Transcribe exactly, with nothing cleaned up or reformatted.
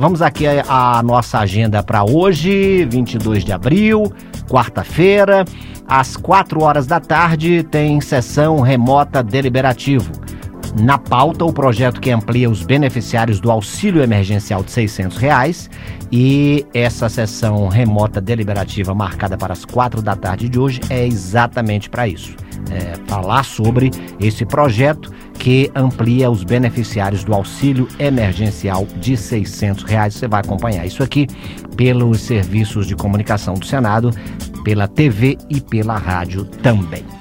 vamos aqui a, a nossa agenda para hoje, vinte e dois de abril, quarta-feira, às quatro horas da tarde, tem sessão remota deliberativo. Na pauta, o projeto que amplia os beneficiários do auxílio emergencial de seiscentos reais, e essa sessão remota deliberativa marcada para as quatro da tarde de hoje é exatamente para isso. É, falar sobre esse projeto que amplia os beneficiários do auxílio emergencial de seiscentos reais. Você vai acompanhar isso aqui pelos serviços de comunicação do Senado, pela T V e pela rádio também.